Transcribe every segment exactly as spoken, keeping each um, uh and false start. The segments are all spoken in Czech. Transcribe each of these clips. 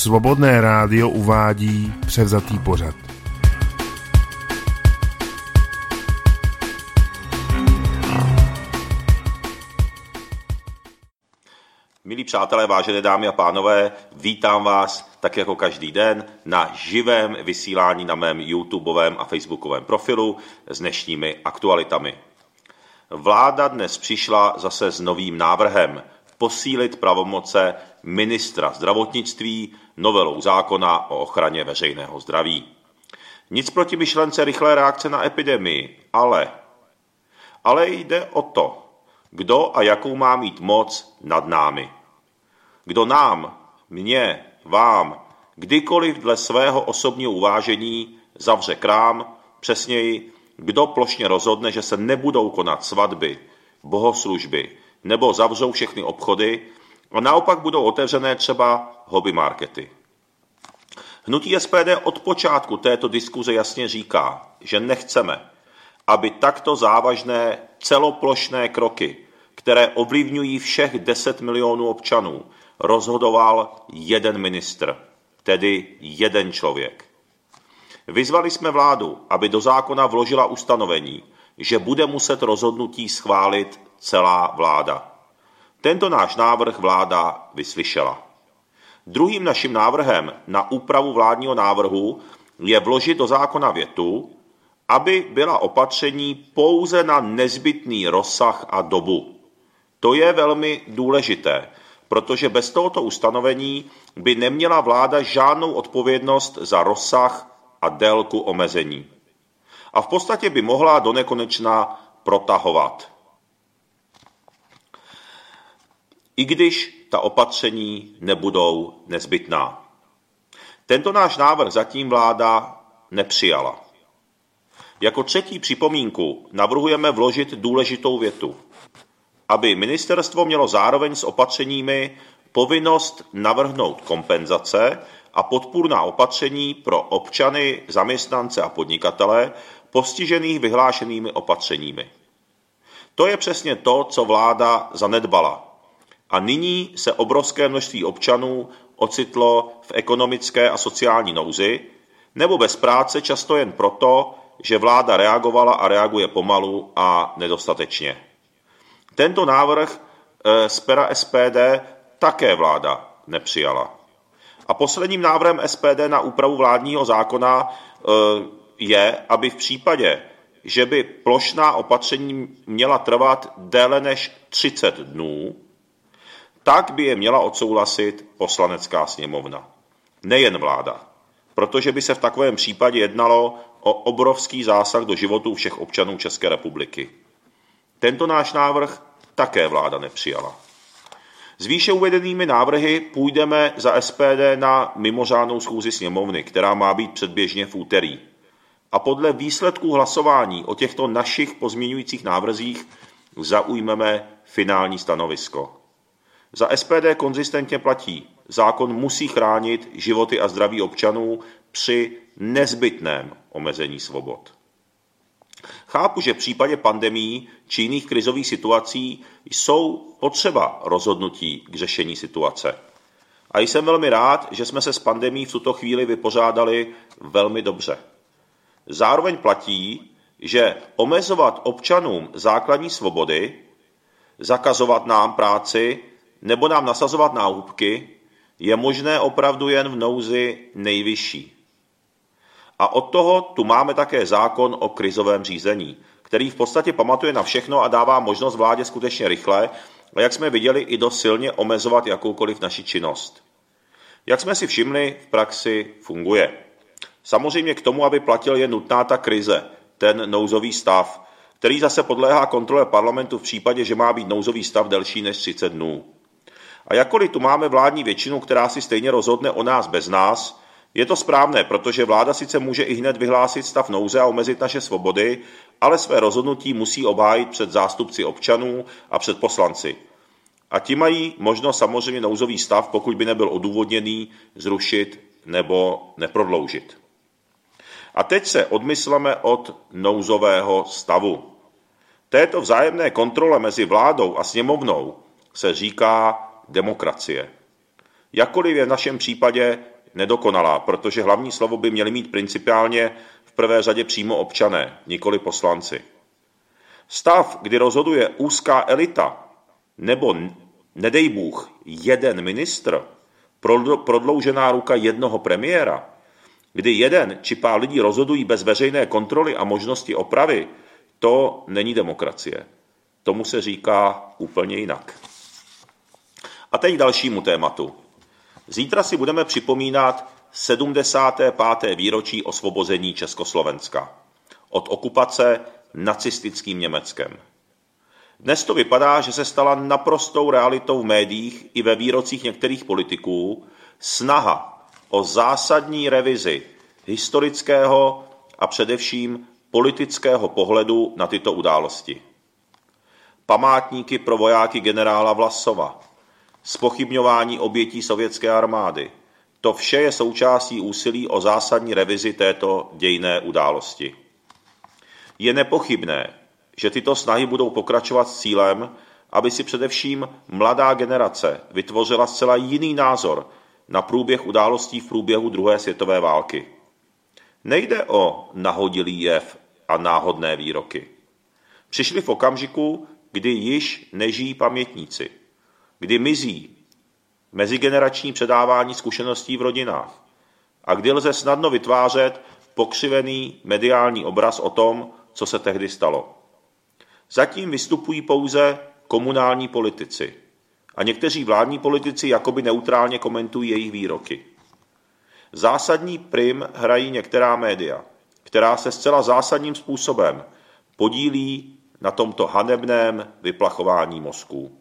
Svobodné rádio uvádí převzatý pořad. Milí přátelé, vážené dámy a pánové, vítám vás tak jako každý den na živém vysílání na mém YouTubeovém a Facebookovém profilu s dnešními aktualitami. Vláda dnes přišla zase s novým návrhem posílit pravomoce ministra zdravotnictví novelou zákona o ochraně veřejného zdraví. Nic proti myšlence rychlé reakce na epidemii, ale, ale jde o to, kdo a jakou má mít moc nad námi. Kdo nám, mně, vám, kdykoliv dle svého osobního uvážení zavře krám, přesněji, kdo plošně rozhodne, že se nebudou konat svatby, bohoslužby nebo zavřou všechny obchody a naopak budou otevřené třeba hobby markety. Hnutí S P D od počátku této diskuze jasně říká, že nechceme, aby takto závažné celoplošné kroky, které ovlivňují všech deset milionů občanů, rozhodoval jeden ministr, tedy jeden člověk. Vyzvali jsme vládu, aby do zákona vložila ustanovení, že bude muset rozhodnutí schválit celá vláda. Tento náš návrh vláda vyslyšela. Druhým naším návrhem na úpravu vládního návrhu je vložit do zákona větu, aby byla opatření pouze na nezbytný rozsah a dobu. To je velmi důležité, protože bez tohoto ustanovení by neměla vláda žádnou odpovědnost za rozsah a délku omezení. A v podstatě by mohla donekonečna protahovat. I když ta opatření nebudou nezbytná. Tento náš návrh zatím vláda nepřijala. Jako třetí připomínku navrhujeme vložit důležitou větu, aby ministerstvo mělo zároveň s opatřeními povinnost navrhnout kompenzace a podpůrná opatření pro občany, zaměstnance a podnikatele postižených vyhlášenými opatřeními. To je přesně to, co vláda zanedbala. A nyní se obrovské množství občanů ocitlo v ekonomické a sociální nouzi nebo bez práce často jen proto, že vláda reagovala a reaguje pomalu a nedostatečně. Tento návrh z pera S P D také vláda nepřijala. A posledním návrhem S P D na úpravu vládního zákona je, aby v případě, že by plošná opatření měla trvat déle než třicet dnů, tak by je měla odsouhlasit Poslanecká sněmovna. Nejen vláda, protože by se v takovém případě jednalo o obrovský zásah do životů všech občanů České republiky. Tento náš návrh také vláda nepřijala. S výše uvedenými návrhy půjdeme za S P D na mimořádnou schůzi sněmovny, která má být předběžně v úterý. A podle výsledků hlasování o těchto našich pozměňujících návrzích zaujmeme finální stanovisko. Za S P D konzistentně platí, zákon musí chránit životy a zdraví občanů při nezbytném omezení svobod. Chápu, že v případě pandemií či jiných krizových situací jsou potřeba rozhodnutí k řešení situace. A jsem velmi rád, že jsme se s pandemií v tuto chvíli vypořádali velmi dobře. Zároveň platí, že omezovat občanům základní svobody, zakazovat nám práci nebo nám nasazovat náhubky je možné opravdu jen v nouzi nejvyšší. A od toho tu máme také zákon o krizovém řízení, který v podstatě pamatuje na všechno a dává možnost vládě skutečně rychle a jak jsme viděli i dost silně omezovat jakoukoliv naši činnost. Jak jsme si všimli, v praxi funguje. Samozřejmě k tomu, aby platil, je nutná ta krize, ten nouzový stav, který zase podléhá kontrole parlamentu v případě, že má být nouzový stav delší než třicet dnů. A jakkoliv tu máme vládní většinu, která si stejně rozhodne o nás bez nás, je to správné, protože vláda sice může i hned vyhlásit stav nouze a omezit naše svobody, ale své rozhodnutí musí obhájit před zástupci občanů a před poslanci. A ti mají možnost samozřejmě nouzový stav, pokud by nebyl odůvodněný, zrušit nebo neprodloužit. A teď se odmysleme od nouzového stavu. Této vzájemné kontrole mezi vládou a sněmovnou se říká demokracie. Jakkoliv je v našem případě nedokonalá, protože hlavní slovo by měli mít principiálně v prvé řadě přímo občané, nikoli poslanci. Stav, kdy rozhoduje úzká elita nebo, nedej Bůh, jeden ministr, prodloužená ruka jednoho premiéra, kdy jeden či pár lidí rozhodují bez veřejné kontroly a možnosti opravy, to není demokracie. Tomu se říká úplně jinak. A teď k dalšímu tématu. Zítra si budeme připomínat sedmdesáté páté výročí osvobození Československa od okupace nacistickým Německem. Dnes to vypadá, že se stala naprostou realitou v médiích i ve výrocích některých politiků snaha o zásadní revizi historického a především politického pohledu na tyto události. Památníky pro vojáky generála Vlasova, zpochybňování obětí sovětské armády. To vše je součástí úsilí o zásadní revizi této dějinné události. Je nepochybné, že tyto snahy budou pokračovat s cílem, aby si především mladá generace vytvořila zcela jiný názor na průběh událostí v průběhu druhé světové války. Nejde o nahodilý jev a náhodné výroky. Přišli v okamžiku, kdy již nežijí pamětníci, kdy mizí mezigenerační předávání zkušeností v rodinách a kdy lze snadno vytvářet pokřivený mediální obraz o tom, co se tehdy stalo. Zatím vystupují pouze komunální politici a někteří vládní politici jakoby neutrálně komentují jejich výroky. Zásadní prim hrají některá média, která se zcela zásadním způsobem podílí na tomto hanebném vyplachování mozků.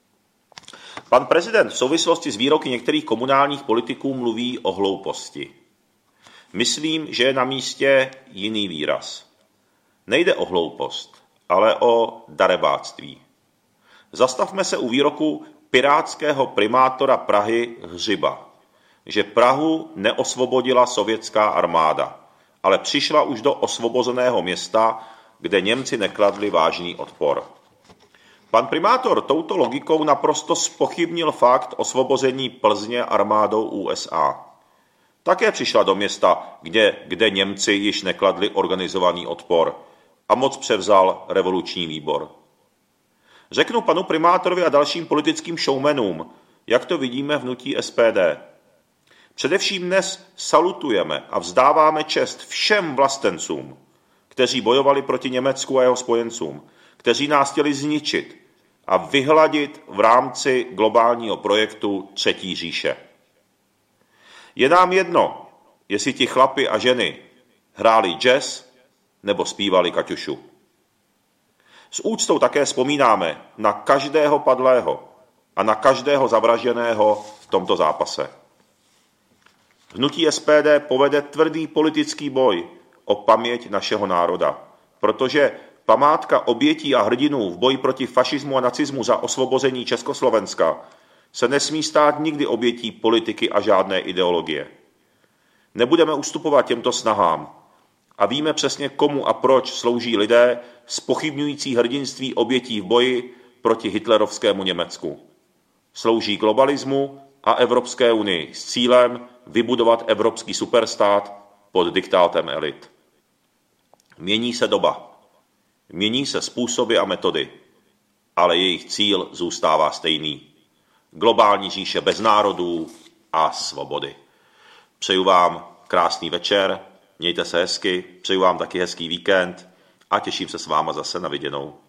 Pan prezident v souvislosti s výroky některých komunálních politiků mluví o hlouposti. Myslím, že je na místě jiný výraz. Nejde o hloupost, ale o darebáctví. Zastavme se u výroku pirátského primátora Prahy Hřiba, že Prahu neosvobodila sovětská armáda, ale přišla už do osvobozeného města, kde Němci nekladli vážný odpor. Pan primátor touto logikou naprosto zpochybnil fakt osvobození Plzně armádou U S A. Také přišla do města, kde, kde Němci již nekladli organizovaný odpor a moc převzal revoluční výbor. Řeknu panu primátorovi a dalším politickým showmanům, jak to vidíme v hnutí S P D. Především dnes salutujeme a vzdáváme čest všem vlastencům, kteří bojovali proti Německu a jeho spojencům, kteří nás chtěli zničit a vyhladit v rámci globálního projektu Třetí říše. Je nám jedno, jestli ti chlapi a ženy hráli jazz nebo zpívali Kaťušu. S úctou také vzpomínáme na každého padlého a na každého zavražděného v tomto zápase. Hnutí S P D povede tvrdý politický boj o paměť našeho národa, protože památka obětí a hrdinů v boji proti fašismu a nacismu za osvobození Československa se nesmí stát nikdy obětí politiky a žádné ideologie. Nebudeme ustupovat těmto snahám a víme přesně, komu a proč slouží lidé zpochybňující hrdinství obětí v boji proti hitlerovskému Německu. Slouží globalismu a Evropské unii s cílem vybudovat evropský superstát pod diktátem elit. Mění se doba, mění se způsoby a metody, ale jejich cíl zůstává stejný. Globální říše bez národů a svobody. Přeju vám krásný večer, mějte se hezky, přeju vám taky hezký víkend a těším se s váma zase na viděnou.